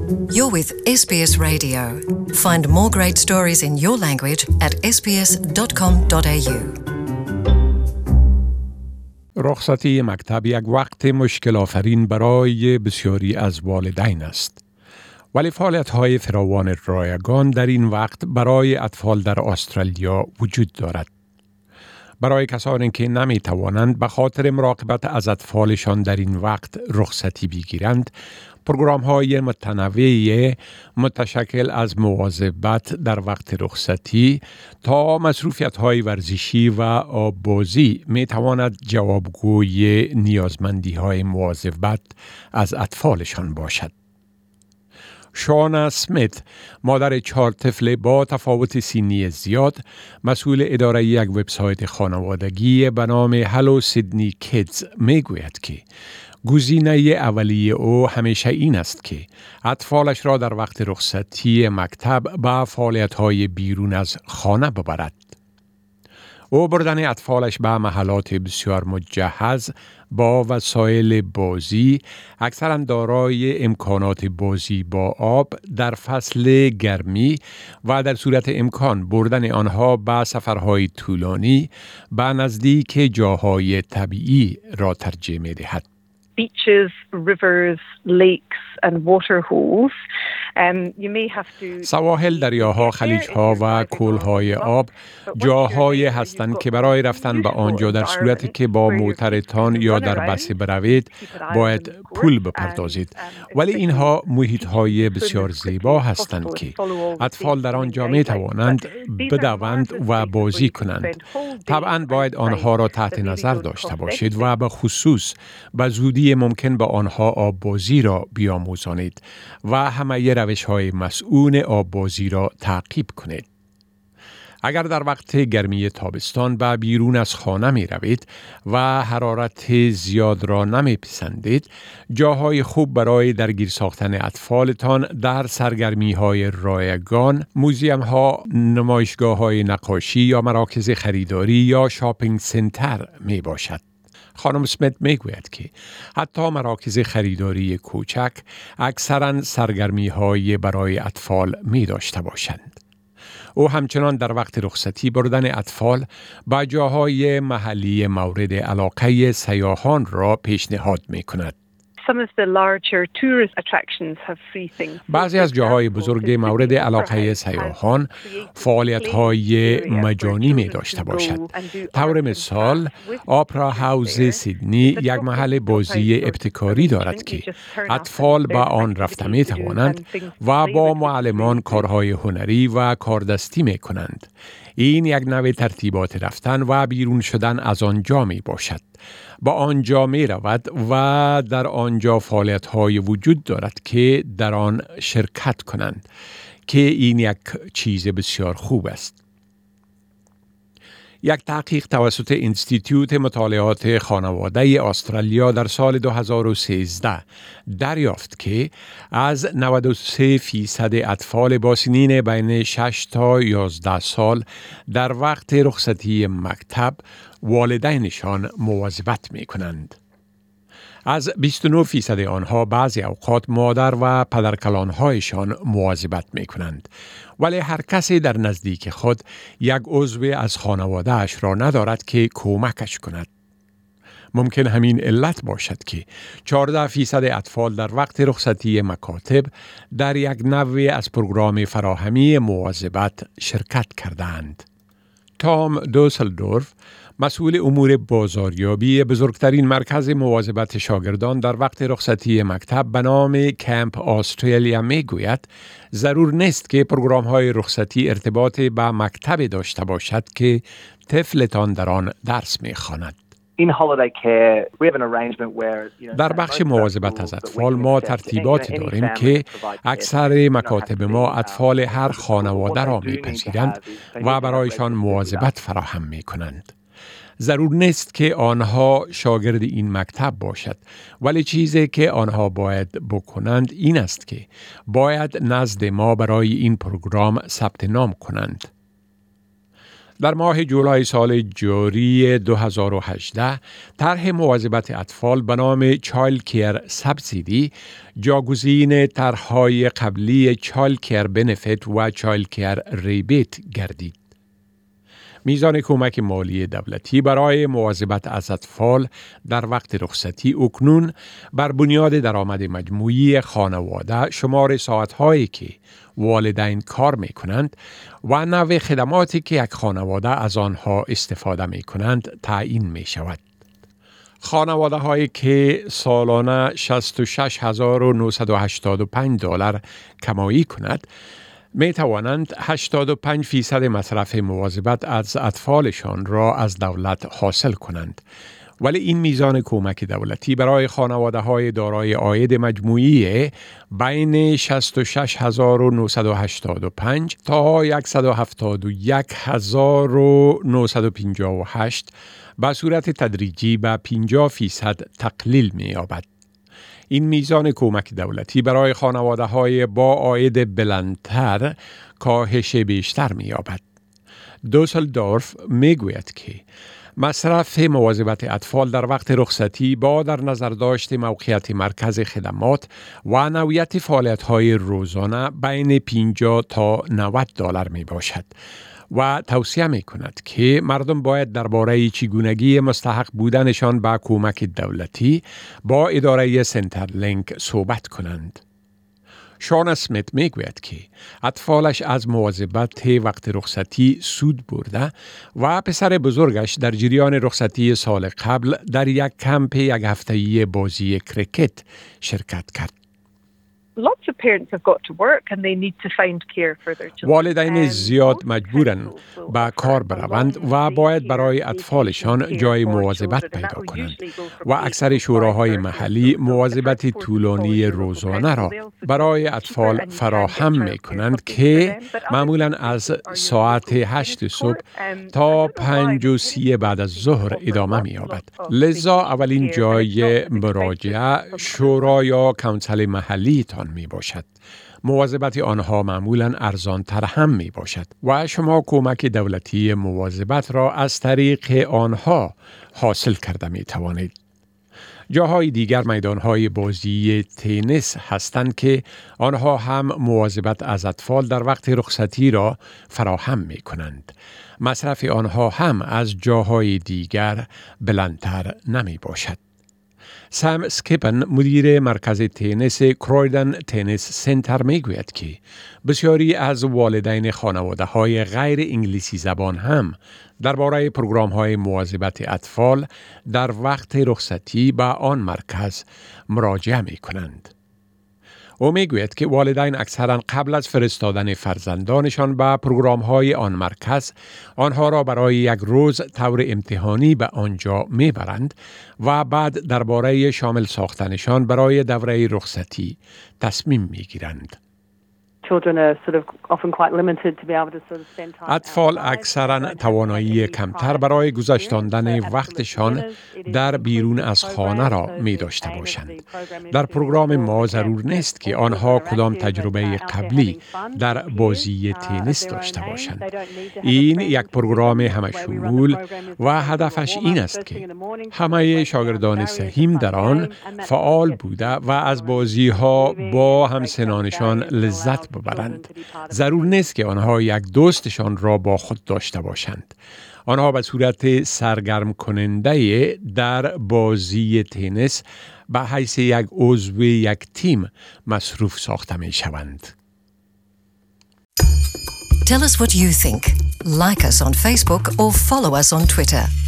You're with SBS Radio. Find more great stories in your language at sbs.com.au. رخصتی مکتب یک وقت مشکل آفرین برای بسیاری از والدین است. ولی فعالیت‌های فراوان رایگان در این وقت برای اطفال در استرالیا وجود دارد. برای کسانی که نمی‌توانند به خاطر مراقبت از اطفالشان در این وقت رخصتی بگیرند، پروگرام‌های متنوعی متشکل از مواظبت در وقت رخصتی تا مصروفیت‌های ورزشی و آب‌بازی می‌تواند جوابگوی نیازمندی‌های مواظبت از اطفالشان باشد. شانا اسمیت، مادر 4 طفل با تفاوت سنی زیاد، مسئول اداره یک وبسایت خانوادگی به نام هلو سیدنی کیدز میگوید که گزینه اولیه او همیشه این است که اطفالش را در وقت رخصتی مکتب به فعالیت‌های بیرون از خانه ببرد. او بردن اطفالش به محلات بسیار مجهز با وسایل بازی، اکثراً دارای امکانات بازی با آب در فصل گرمی و در صورت امکان بردن آنها به سفرهای طولانی به نزدیک جاهای طبیعی را ترجیح می‌دهد. Beaches, rivers, lakes and water holes. You may have to سواحل، دریاها، خلیج‌ها و کول‌های آب جاهایی هستند که برای رفتن به آنجا در صورتی که با موترتان یا در بس بروید باید پول بپردازید. ولی اینها محیط‌های بسیار زیبا هستند که اطفال در آنجا می‌توانند بدوند و بازی کنند. طبعاً باید آنها را تحت نظر داشته باشید و به خصوص به زودی ممکن به آنها آب‌بازی را بیاموزانید و همه روش‌های مسئول آب‌بازی را تعقیب کنید. اگر در وقت گرمی تابستان به بیرون از خانه می روید و حرارت زیاد را نمی پسندید، جاهای خوب برای درگیر ساختن اطفالتان در سرگرمی های رایگان، موزیم ها، نمایشگاه های نقاشی یا مراکز خریداری یا شاپینگ سنتر می باشد. خانم اسمیت میگوید که حتی مراکز خریداری کوچک اکثراً سرگرمی‌های برای اطفال می داشته باشند. او همچنان در وقت رخصتی بردن اطفال به جاهای محلی مورد علاقه سیاحان را پیشنهاد می کند. Some of the larger tourist attractions have free things. بعضی از جاهای بزرگ مورد علاقه سیاحان فعالیت‌های مجانی می داشته باشد. طور مثال، اپرا هاوس سیدنی یک محل بازی ابتکاری دارد که اطفال به آن رفته می توانند و با معلمان کارهای هنری و کاردستی می کنند. این یک نوع ترتیبات رفتن و بیرون شدن از آنجا می باشد. با آنجا می رود و در آنجا فعالیت‌های وجود دارد که در آن شرکت کنند که این یک چیز بسیار خوب است. یک تحقیق توسط انستیتوت مطالعات خانواده استرالیا در سال 2013 دریافت که از 93% اطفال با سنین بین 6 تا 11 سال در وقت رخصتی مکتب والدینشان مواظبت می کنند. از 29% آنها بعضی اوقات مادر و پدرکلانهایشان مواظبت می کنند. ولی هر کسی در نزدیک خود یک عضو از خانواده‌اش را ندارد که کمکش کند. ممکن همین علت باشد که 14% اطفال در وقت رخصتی مکاتب در یک نوع از پروگرام فراهمی مواظبت شرکت کردند. تام دوسلدورف، مسئول امور بازاریابی بزرگترین مرکز مواظبت شاگردان در وقت رخصتی مکتب به نام کمپ استرالیا میگوید ضرور نیست که پروگرام‌های رخصتی ارتباط به مکتب داشته باشد که طفلتان در آن درس می‌خواند. در بخش مواظبت از اطفال ما ترتیباتی داریم که اکثر مکاتب ما اطفال هر خانواده را می‌پذیرند و برایشان مواظبت فراهم می‌کنند. ضرور نیست که آنها شاگرد این مکتب باشد، ولی چیزی که آنها باید بکنند این است که باید نزد ما برای این پروگرام ثبت نام کنند. در ماه جولای سال جاری 2018 طرح مواظبت اطفال به نام چایلد کیر سابسیدی جاگزین طرح‌های قبلی چایلد کیر بنفیت و چایلد کیر ریبیت گردید. میزان کمک مالی دولتی برای مواظبت از اطفال در وقت رخصتی اکنون بر بنیاد درآمد مجموعی خانواده، شمار ساعت‌هایی که والدین کار می‌کنند و نوع خدماتی که یک خانواده از آنها استفاده می‌کنند تعیین می‌شود. خانواده‌هایی که سالانه $66,985 کمایی کند می توانند 85% مصرف مواظبت از اطفالشان را از دولت حاصل کنند. ولی این میزان کمک دولتی برای خانواده‌های دارای عاید مجموعی بین 66,985 تا 171,958 به صورت تدریجی به 50% تقلیل می‌یابد. این میزان کمک دولتی برای خانواده‌های با عاید بلندتر کاهش بیشتر می‌یابد. دوسلدورف میگوید که مصرف مواظبت اطفال در وقت رخصتی با در نظر داشت موقعیت مرکز خدمات و نوعیت فعالیت‌های روزانه بین 50 تا $90 می باشد و توصیه می کند که مردم باید درباره چگونگی مستحق بودنشان به کمک دولتی با اداره سنترلینک صحبت کنند. شان اسمیت میگوید که اطفالش از مواظبت وقت رخصتی سود برده و پسر بزرگش در جریان رخصتی سال قبل در یک کمپ یک هفته‌ای بازی کریکت شرکت کرد. Lots of parents have got to work and they need to find care for their children. والدین زیاد مجبورند به کار بروند و باید برای اطفالشان جای مواظبت پیدا کنند و اکثر شوراهای محلی مواظبت طولانی روزانه را برای اطفال فراهم می کنند که معمولاً از ساعت 8 صبح تا 5:30 بعد از ظهر ادامه می یابد. لذا اولین جای مراجعه شورا یا کانسل محلی تان می باشد. مواظبت آنها معمولاً ارزان تر هم می باشد و شما کمک دولتی مواظبت را از طریق آنها حاصل کرده می توانید. جاهای دیگر میدانهای بازی تنیس هستند که آنها هم مواظبت از اطفال در وقت رخصتی را فراهم می کنند. مصرف آنها هم از جاهای دیگر بلندتر نمی باشد. سام سکیپن مدیر مرکز تنیس کرویدن تنیس سنتر میگوید که بسیاری از والدین خانواده‌های غیر انگلیسی زبان هم درباره پروگرام‌های مواظبت اطفال در وقت رخصتی به آن مرکز مراجعه می‌کنند. او میگوید که والدین اکثراً قبل از فرستادن فرزندانشان به پروگرام‌های آن مرکز آنها را برای یک روز طور امتحانی به آنجا میبرند و بعد درباره شامل ساختنشان برای دوره رخصتی تصمیم میگیرند. اطفال اکثراً توانایی کمتر برای گذشتاندن وقتشان در بیرون از خانه را می داشته باشند. در پروگرام ما ضرور نیست که آنها کدام تجربه قبلی در بازی تنیس داشته باشند. این یک پروگرام همشمول و هدفش این است که همه شاگردان سهیم در آن فعال بوده و از بازی‌ها با همسنانشان لذت ببرند. ضرور نیست که آنها یک دوستشان را با خود داشته باشند. آنها به صورت سرگرم کننده در بازی تنیس به حیث یک عضو یک تیم مصروف ساخته می شوند. Tell us what you think. Like us on Facebook or follow us on Twitter.